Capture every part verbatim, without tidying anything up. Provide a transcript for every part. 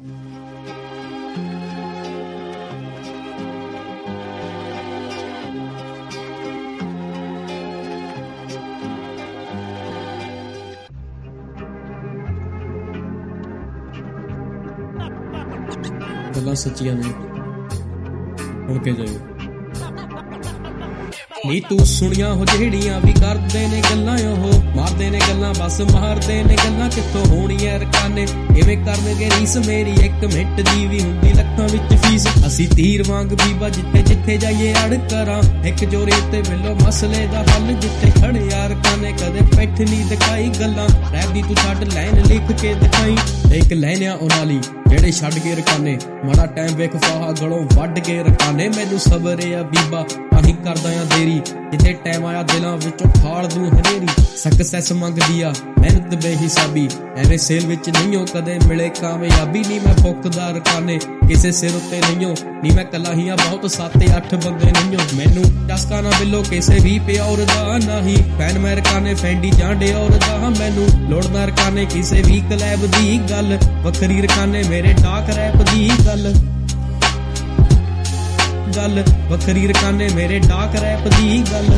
ਗੱਲਾਂ ਸੱਚੀਆਂ ਨੇ, ਸੁਣ ਕੇ ਜਾਇਓ। ਨੀ ਤੂੰ ਸੁਣੀਆਂ ਹੋ ਜਿਹੜੀਆਂ ਵੀ ਕਰਦੇ ਨੇ ਗੱਲਾਂ, ਉਹ ਮਾਰਦੇ ਨੇ ਗੱਲਾਂ, ਬਸ ਮਾਰਦੇ ਨੇ ਗੱਲਾਂ। ਕਿੱਥੋਂ ਹੋਣੀ ਐ ਰਕਾਨੇ, ਇਵੇਂ ਕਰਨਗੇ ਰੀਸ ਮੇਰੀ, ਇੱਕ ਮਿੰਟ ਦੀ ਵੀ ਹੁੰਦੀ ਲੱਖਾਂ ਵਿੱਚ ਫੀਸ। ਅਸੀਂ ਤੀਰ ਵਾਂਗ ਬੀਬਾ ਜਿੱਥੇ ਜਿੱਥੇ ਜਾਈਏ ਅੜ ਕਰਾਂ, ਇੱਕ ਜੋਰੇ ਉੱਤੇ ਮਿਲੋ ਮਸਲੇ ਦਾ ਹੱਲ। ਜਿੱਥੇ ਖੜੇ ਯਾਰ ਕਾਨੇ ਕਦੇ ਪਿੱਠ ਨਹੀਂ ਦਿਖਾਈ ਗੱਲਾਂ, ਰੈਪ ਦੀ ਤੂੰ ਛੱਡ ਲਾਈਨ ਲਿਖ ਕੇ ਦਿਖਾਈ। ਇੱਕ ਲੈਨਿਆ ਉਹਨਾਂ ਲਈ ਜਿਹੜੇ ਛੱਡ ਕੇ ਰਕਾਨੇ, ਮਾੜਾ ਟਾਈਮ ਵੇਖ ਫਾਹਾ ਗਲੋਂ ਵੱਢ ਕੇ ਰਕਾਨੇ। ਮੈਨੂੰ ਸਬਰ ਆ ਬੀਬਾ ਆਹੀ ਕਰਦਾ ਆ ਦੇਰੀ, ਜਿੱਥੇ ਟਾਈਮ ਆਇਆ ਦਿਲਾਂ ਵਿੱਚੋਂ ਠਾਲ ਦੂੰ ਹਨੇਰੀ। ਸਕਸੈਸ ਮੰਗਦੀ ਆ ਮਿਹਨਤ ਬੇਹਿਸਾਬੀ, ਐਵੇਂ ਸੇਲ ਵਿੱਚ ਨਹੀਂਓ ਕਦੇ ਮਿਲੇ ਕਾਮਯਾਬੀ। ਨੀ ਮੈਂ ਭੁੱਖਦਾ ਰਕਾਨੇ ਕਿਸੇ ਸਿਰ ਉੱਤੇ ਨਹੀਂਓ, ਨੀ ਮੈਂ ਕੱਲਾ ਹੀ ਆ ਬਹੁਤ ਸੱਤ ਅੱਠ ਬੰਦੇ ਨਹੀਂਓ। ਮੈਨੂੰ ਚਸਕਾ ਨਾ ਬਿੱਲੋ ਕਿਸੇ ਵੀ ਪਿਓਰ ਦਾ ਨਹੀਂ, ਫੈਨ ਮੈਂ ਰਕਾਨੇ ਫੈਂਡੀ ਜਾਂ ਡਿਓਰ ਦਾ। ਮੈਨੂੰ ਲੋੜਦਾ ਰਕਾਨੇ ਕਿਸੇ ਵੀ ਕਲੈਬ ਦੀ ਗੱਲ, ਵੱਖਰੀ ਰਕਾਨੇ ਮੇਰੇ ਡਾਕ ਰੈਪ ਦੀ ਗੱਲ ਗੱਲ ਵੱਖਰੀ ਰਕਾਨੇ ਮੇਰੇ ਡਾਕ ਰੈਪ ਦੀ ਗੱਲ।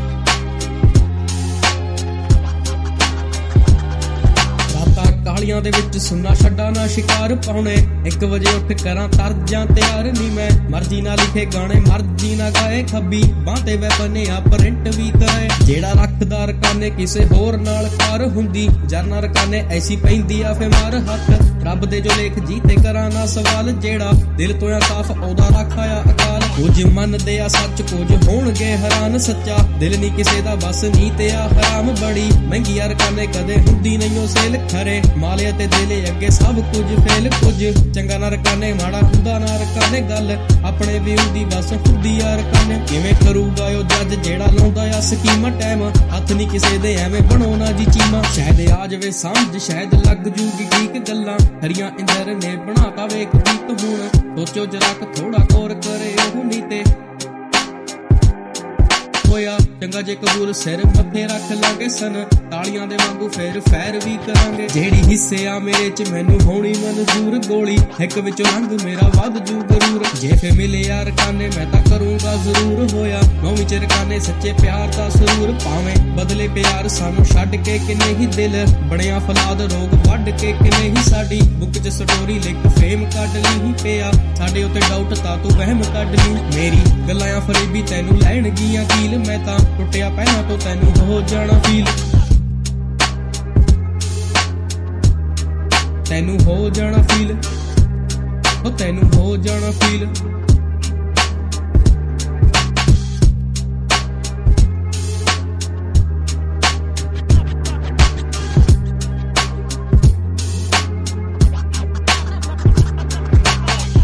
ਕਾਲੀਆਂ ਦੇ ਵਿੱਚ ਸੁਣਨਾ ਛੱਡਾ ਨਾ ਸ਼ਿਕਾਰ ਪਾਉਣੇ, ਇੱਕ ਵਜੇ ਉੱਠ ਕਰਾਂ ਤਰਜਾਂ ਤਿਆਰ। ਨੀ ਮੈਂ ਮਰਜ਼ੀ ਨਾਲ ਲਿਖੇ ਗਾਣੇ ਮਰਜ਼ੀ ਨਾ ਗਾਏ, ਖੱਬੀ ਬਾਂਹ ਤੇ ਵੈਪਨ ਆ ਪ੍ਰਿੰਟ ਵੀ ਕਰੇ। ਜਿਹੜਾ ਰੱਖਦਾ ਰਕਾਨੇ ਕਿਸੇ ਹੋਰ ਨਾਲ ਕਾਰ ਹੁੰਦੀ, ਜਰਨਾ ਰਕਾਨੇ ਐਸੀ ਪੈਂਦੀ ਆ ਫੇ ਮਾਰ ਹੱਥ। ਰੱਬ ਦੇ ਜੋ ਲੇਖ ਜੀਤੇ ਕਰਾਂ ਨਾ ਸਵਾਲ, ਜਿਹੜਾ ਦਿਲ ਤੋਂ ਆ ਸਾਫ਼ ਉਹਦਾ ਰੱਖਾਇਆ ਅਕਾਲ। ਕੁਝ ਮੰਨਦੇ ਆ ਸੱਚ ਕੁਝ ਹੋਣਗੇ ਹੈਰਾਨ, ਸੱਚਾ ਦਿਲ ਨੀ ਕਿਸੇ ਦਾ ਬਸ ਨੀ ਤੇ ਆ ਹਰਾਮ। ਬੜੀ ਮਹਿੰਗੀ ਆ ਰਕਾਨੇ ਕਦੇ ਹੁੰਦੀ ਨਹੀਂ ਉਹ ਸੇਲ, ਖਰੇ ਮਾਲੇ ਤੇ ਦਿਲੇ ਅੱਗੇ ਸਭ ਕੁਝ ਫੇਲ। ਕੁਝ ਚੰਗਾ ਨਾ ਰਕਾਨੇ ਮਾੜਾ ਹੁੰਦਾ ਨਾ ਰਕਾਨੇ, ਗੱਲ ਆਪਣੇ ਵਿਊ ਦੀ ਬਸ ਹੁੰਦੀ ਆ ਰਕਾਨੇ। ਕਿਵੇਂ ਕਰੂਗਾ ਉਹ ਜੱਜ ਜਿਹੜਾ ਲਾਉਂਦਾ ਆ ਸਕੀਮਾਂ, ਟਾਈਮ ਹੱਥ ਨੀ ਕਿਸੇ ਦੇ ਐਵੇਂ ਬਣੋ ਨਾ ਜੀ ਚੀਮਾ। ਸ਼ਾਇਦ ਆ ਜਾਵੇ ਸਮਝ ਸ਼ਾਇਦ ਲੱਗ ਜੂਗੀ ਠੀਕ ਗੱਲਾਂ, ਹਰੀਆਂ ਇੰਦਰ ਨੇ ਬਣਾਤਾ ਵੇਖ ਬੀਤ। ਹੁਣ ਸੋਚੋ ਜਰਾ ਕ ਥੋੜਾ ਕੋਰ ਕਰੇ ਉਹ ਨੀ ਤੇ ਹੋਇਆ ਚੰਗਾ ਜੇ ਕਬੂਲ ਸਿਰ ਮੱਥੇ ਰੱਖ ਲਾਂਗੇ ਸਨ, ਤਾਲੀਆਂ ਦੇ ਵਾਂਗੂ ਫੇਰ ਫੈਰ ਵੀ ਕਰਾਂਗੇ। ਜਿਹੜੀ ਹਿੱਸੇ ਆ ਮੇਰੇ ਚ ਮੈਨੂੰ ਹੋਣੀ ਮਨਜ਼ੂਰ, ਗੋਲੀ ਇੱਕ ਵਿੱਚੋਂ ਰੰਗ ਮੇਰਾ ਵੱਧ ਜੂ ਗਰੂਰ। ਜੇ ਫੇ ਮਿਲੇ ਯਾਰ ਰਕਾਨੇ ਮੈਂ ਤਾਂ ਕਰੂੰਗਾ ਜ਼ਰੂਰ, ਹੋਇਆ ਨੌਵੀਂ ਚ ਰਕਾਨੇ ਸੱਚੇ ਪਿਆਰ ਦਾ ਸਰੂਰ। ਭਾਵੇਂ ਬਦਲੇ ਪਿਆਰ ਸਾਨੂੰ ਛੱਡ ਕੇ ਕਿੰਨੇ ਹੀ ਦਿਲ, ਬਣਿਆ ਫਲਾਦ ਰੋਗ ਵੱਢ ਕੇ ਕਿੰਨੇ ਹੀ। ਸਾਡੀ ਬੁੱਕ ਚ ਸਟੋਰੀ ਲਿਖ ਫੇਮ ਕੱਢ ਲਈ ਹੀ ਪਿਆ, ਸਾਡੇ ਉੱਤੇ ਡਾਊਟ ਤਾਂ ਤੂੰ ਵਹਿਮ ਕੱਢ ਲਈ। ਮੇਰੀ ਗੱਲਾਂ ਆ ਫਰੇਬੀ ਤੈਨੂੰ ਲੈਣਗੀਆਂ ਕੀਲ, ਮੈਂ ਤਾਂ ਟੁੱਟਿਆ ਪਹਿਲਾਂ ਤੋਂ ਤੈਨੂੰ ਹੋ ਜਾਣਾ ਫੀਲ, ਤੈਨੂੰ ਹੋ ਜਾਣਾ ਫੀਲ, ਉਹ ਤੈਨੂੰ ਹੋ ਜਾਣਾ ਫੀਲ।